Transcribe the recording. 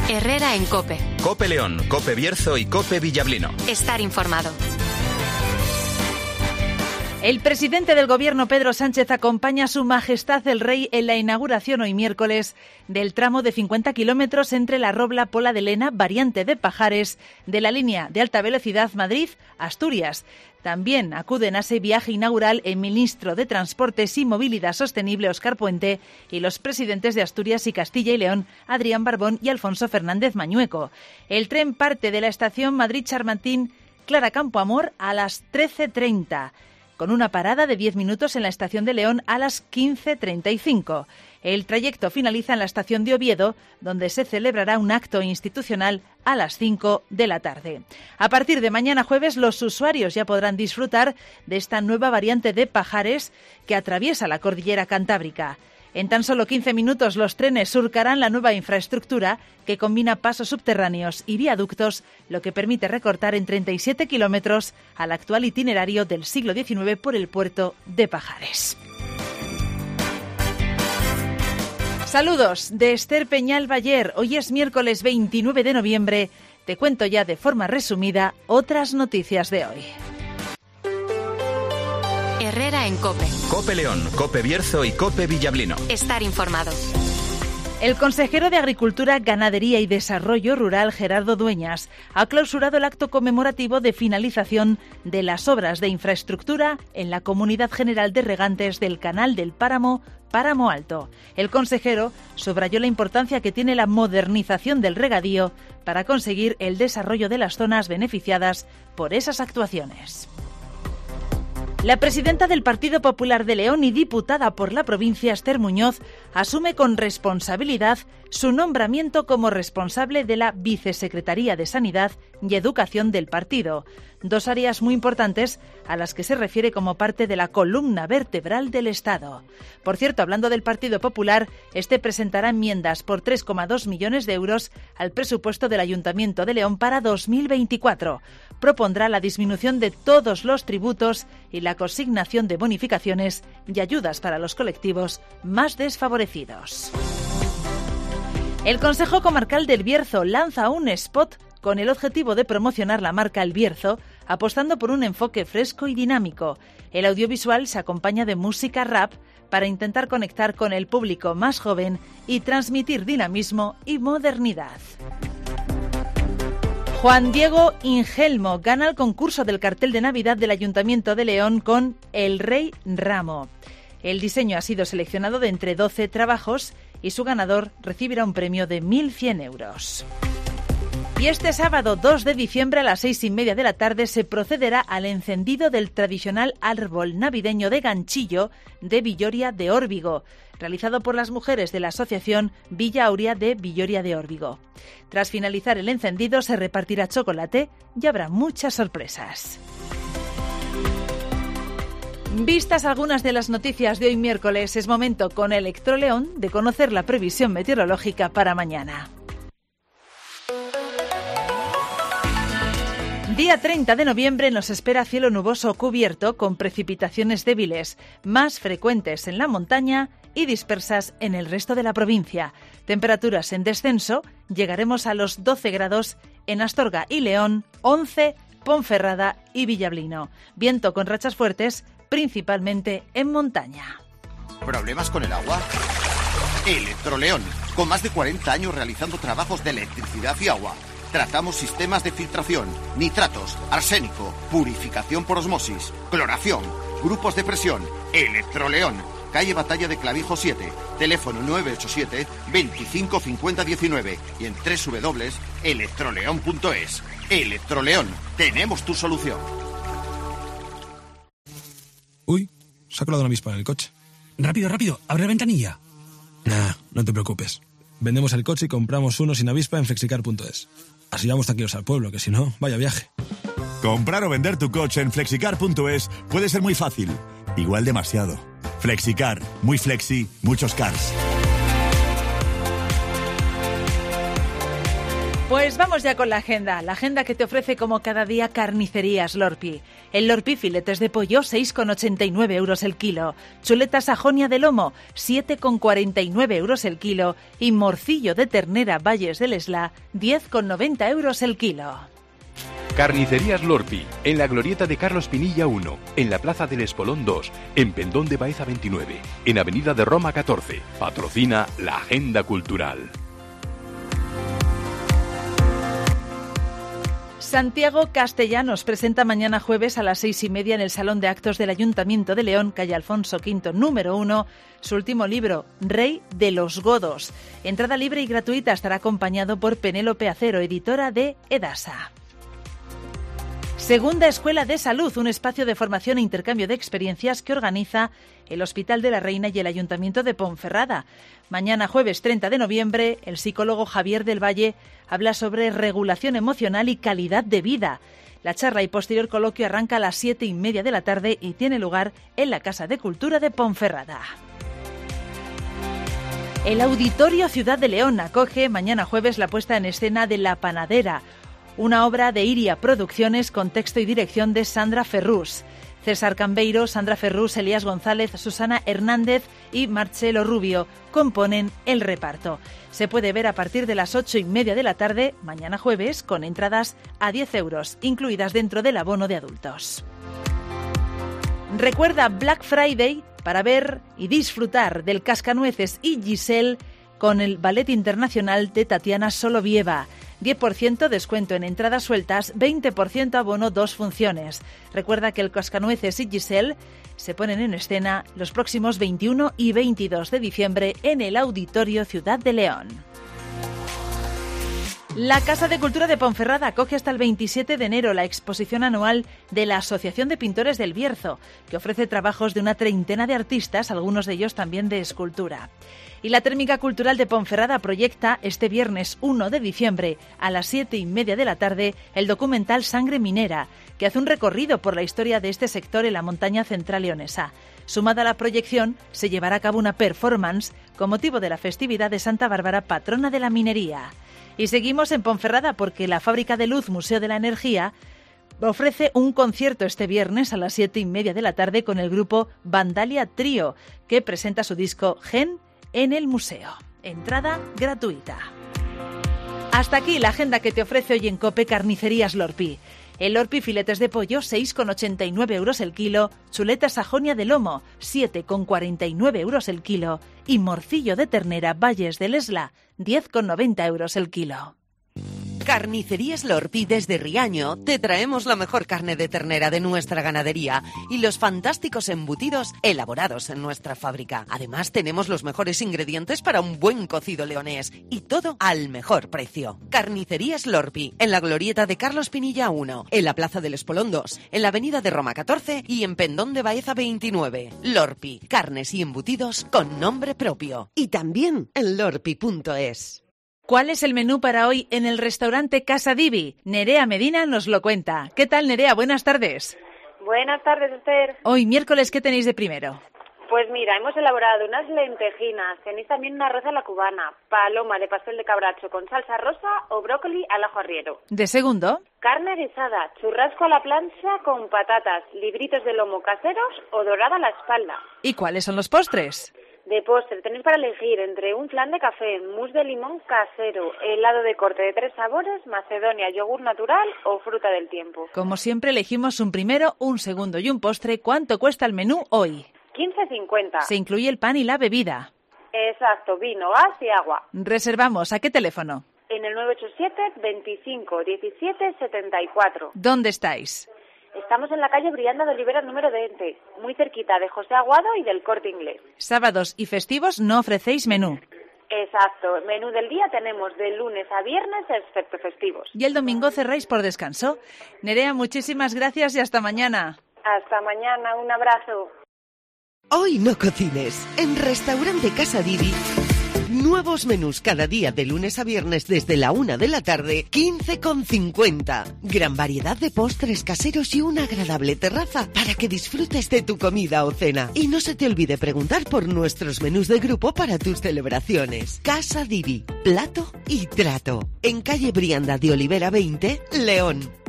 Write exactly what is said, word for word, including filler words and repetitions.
Herrera en COPE. COPE León, COPE Bierzo y COPE Villablino. Estar informado. El presidente del Gobierno, Pedro Sánchez, acompaña a Su Majestad el Rey en la inauguración hoy miércoles del tramo de cincuenta kilómetros entre La Robla-Pola de Lena, variante de Pajares, de la línea de alta velocidad Madrid-Asturias. También acuden a ese viaje inaugural el ministro de Transportes y Movilidad Sostenible, Óscar Puente, y los presidentes de Asturias y Castilla y León, Adrián Barbón y Alfonso Fernández Mañueco. El tren parte de la estación Madrid-Chamartín, Clara Campoamor, a las trece treinta. Con una parada de diez minutos en la estación de León a las quince treinta y cinco. El trayecto finaliza en la estación de Oviedo, donde se celebrará un acto institucional a las cinco de la tarde. A partir de mañana jueves, los usuarios ya podrán disfrutar de esta nueva variante de Pajares que atraviesa la cordillera Cantábrica. En tan solo quince minutos los trenes surcarán la nueva infraestructura que combina pasos subterráneos y viaductos, lo que permite recortar en treinta y siete kilómetros al actual itinerario del siglo diecinueve por el puerto de Pajares. Saludos de Esther Peñal Bayer. Hoy es miércoles veintinueve de noviembre. Te cuento ya de forma resumida otras noticias de hoy. Herrera en COPE. COPE León, COPE Bierzo y COPE Villablino. Estar informado. El consejero de Agricultura, Ganadería y Desarrollo Rural, Gerardo Dueñas, ha clausurado el acto conmemorativo de finalización de las obras de infraestructura en la Comunidad General de Regantes del Canal del Páramo, Páramo Alto. El consejero subrayó la importancia que tiene la modernización del regadío para conseguir el desarrollo de las zonas beneficiadas por esas actuaciones. La presidenta del Partido Popular de León y diputada por la provincia, Esther Muñoz, asume con responsabilidad su nombramiento como responsable de la Vicesecretaría de Sanidad y Educación del partido, dos áreas muy importantes a las que se refiere como parte de la columna vertebral del Estado. Por cierto, hablando del Partido Popular, este presentará enmiendas por tres coma dos millones de euros al presupuesto del Ayuntamiento de León para dos mil veinticuatro. Propondrá la disminución de todos los tributos y la consignación de bonificaciones y ayudas para los colectivos más desfavorecidos. El Consejo Comarcal del Bierzo lanza un spot con el objetivo de promocionar la marca El Bierzo, apostando por un enfoque fresco y dinámico. El audiovisual se acompaña de música rap para intentar conectar con el público más joven y transmitir dinamismo y modernidad. Juan Diego Ingelmo gana el concurso del cartel de Navidad del Ayuntamiento de León con El Rey Ramo. El diseño ha sido seleccionado de entre doce trabajos y su ganador recibirá un premio de mil cien euros. Y este sábado dos de diciembre a las seis y media de la tarde se procederá al encendido del tradicional árbol navideño de ganchillo de Villoria de Órbigo, realizado por las mujeres de la asociación Villa Auria de Villoria de Órbigo. Tras finalizar el encendido se repartirá chocolate y habrá muchas sorpresas. Vistas algunas de las noticias de hoy miércoles, es momento con Electroleón de conocer la previsión meteorológica para mañana. Día treinta de noviembre nos espera cielo nuboso cubierto con precipitaciones débiles, más frecuentes en la montaña y dispersas en el resto de la provincia. Temperaturas en descenso, llegaremos a los doce grados en Astorga y León, once Ponferrada y Villablino. Viento con rachas fuertes, principalmente en montaña. ¿Problemas con el agua? Electroleón, con más de cuarenta años realizando trabajos de electricidad y agua. Tratamos sistemas de filtración, nitratos, arsénico, purificación por osmosis, cloración, grupos de presión. Electroleón, calle Batalla de Clavijo siete, teléfono nueve ocho siete, veinticinco cincuenta diecinueve y en doble u doble u doble u punto electroleón punto es. Electroleón, tenemos tu solución. Uy, se ha colado una avispa en el coche. Rápido, rápido, abre la ventanilla. Nah, no te preocupes. Vendemos el coche y compramos uno sin avispa en flexicar punto es. Así vamos tranquilos al pueblo, que si no, vaya viaje. Comprar o vender tu coche en flexicar punto es puede ser muy fácil. Igual demasiado. Flexicar, muy flexi, muchos cars. Pues Pues vamos ya con la agenda, la agenda que te ofrece como cada día Carnicerías Lorpi. El Lorpi filetes de pollo, seis con ochenta y nueve euros el kilo. Chuleta sajonia de lomo, siete con cuarenta y nueve euros el kilo. Y morcillo de ternera Valles del Esla, diez con noventa euros el kilo. Carnicerías Lorpi, en la glorieta de Carlos Pinilla uno, en la Plaza del Espolón dos, en Pendón de Baeza veintinueve, en Avenida de Roma catorce. Patrocina la Agenda Cultural. Santiago Castellanos presenta mañana jueves a las seis y media en el Salón de Actos del Ayuntamiento de León, calle Alfonso quinto, número uno, su último libro, Rey de los Godos. Entrada libre y gratuita, estará acompañado por Penélope Acero, editora de Edasa. Segunda Escuela de Salud, un espacio de formación e intercambio de experiencias que organiza el Hospital de la Reina y el Ayuntamiento de Ponferrada. Mañana jueves treinta de noviembre, el psicólogo Javier del Valle habla sobre regulación emocional y calidad de vida. La charla y posterior coloquio arranca a las siete y media de la tarde y tiene lugar en la Casa de Cultura de Ponferrada. El Auditorio Ciudad de León acoge mañana jueves la puesta en escena de La Panadera, una obra de Iria Producciones con texto y dirección de Sandra Ferrús. César Cambeiro, Sandra Ferrús, Elías González, Susana Hernández y Marcelo Rubio componen el reparto. Se puede ver a partir de las ocho y media de la tarde, mañana jueves, con entradas a diez euros, incluidas dentro del abono de adultos. Recuerda Black Friday para ver y disfrutar del Cascanueces y Giselle con el Ballet Internacional de Tatiana Solovieva. diez por ciento descuento en entradas sueltas, veinte por ciento abono dos funciones. Recuerda que el Cascanueces y Giselle se ponen en escena los próximos veintiuno y veintidós de diciembre en el Auditorio Ciudad de León. La Casa de Cultura de Ponferrada acoge hasta el veintisiete de enero la exposición anual de la Asociación de Pintores del Bierzo, que ofrece trabajos de una treintena de artistas, algunos de ellos también de escultura. Y la Térmica Cultural de Ponferrada proyecta este viernes uno de diciembre a las siete y media de la tarde el documental Sangre Minera, que hace un recorrido por la historia de este sector en la montaña central leonesa. Sumada a la proyección, se llevará a cabo una performance con motivo de la festividad de Santa Bárbara, patrona de la minería. Y seguimos en Ponferrada porque la Fábrica de Luz Museo de la Energía ofrece un concierto este viernes a las siete y media de la tarde con el grupo Vandalia Trío, que presenta su disco Gen en el museo. Entrada gratuita. Hasta aquí la agenda que te ofrece hoy en COPE Carnicerías Lorpi. El Lorpi filetes de pollo, seis con ochenta y nueve euros el kilo. Chuleta sajonia de lomo, siete con cuarenta y nueve euros el kilo. Y morcillo de ternera Valles del Esla, diez con noventa euros el kilo. Carnicerías Lorpi desde Riaño te traemos la mejor carne de ternera de nuestra ganadería y los fantásticos embutidos elaborados en nuestra fábrica. Además tenemos los mejores ingredientes para un buen cocido leonés y todo al mejor precio. Carnicerías Lorpi en la glorieta de Carlos Pinilla uno, en la Plaza del Espolón dos, en la Avenida de Roma catorce y en Pendón de Baeza veintinueve. Lorpi, carnes y embutidos con nombre propio. Y también en lorpi punto es. ¿Cuál es el menú para hoy en el restaurante Casa Divi? Nerea Medina nos lo cuenta. ¿Qué tal, Nerea? Buenas tardes. Buenas tardes, Esther. Hoy, miércoles, ¿qué tenéis de primero? Pues mira, hemos elaborado unas lentejinas, tenéis también una arroz a la cubana, paloma de pastel de cabracho con salsa rosa o brócoli al ajo arriero. ¿De segundo? Carne guisada, churrasco a la plancha con patatas, libritos de lomo caseros o dorada a la espalda. ¿Y cuáles son los postres? De postre tenéis para elegir entre un flan de café, mousse de limón casero, helado de corte de tres sabores, macedonia, yogur natural o fruta del tiempo. Como siempre elegimos un primero, un segundo y un postre. ¿Cuánto cuesta el menú hoy? quince cincuenta. Se incluye el pan y la bebida. Exacto, vino, gas y agua. Reservamos. ¿A qué teléfono? En el nueve ocho siete, veinticinco, diecisiete, setenta y cuatro. ¿Dónde estáis? Estamos en la calle Brianda de Olivera número veinte, muy cerquita de José Aguado y del Corte Inglés. Sábados y festivos no ofrecéis menú. Exacto, menú del día tenemos de lunes a viernes excepto festivos. Y el domingo cerráis por descanso. Nerea, muchísimas gracias y hasta mañana. Hasta mañana, un abrazo. Hoy no cocines. En Restaurante Casa Divi Nuevos menús cada día de lunes a viernes desde la una de la tarde, quince con cincuenta. Gran variedad de postres caseros y una agradable terraza para que disfrutes de tu comida o cena. Y no se te olvide preguntar por nuestros menús de grupo para tus celebraciones. Casa Divi, plato y trato. En calle Brianda de Olivera veinte, León.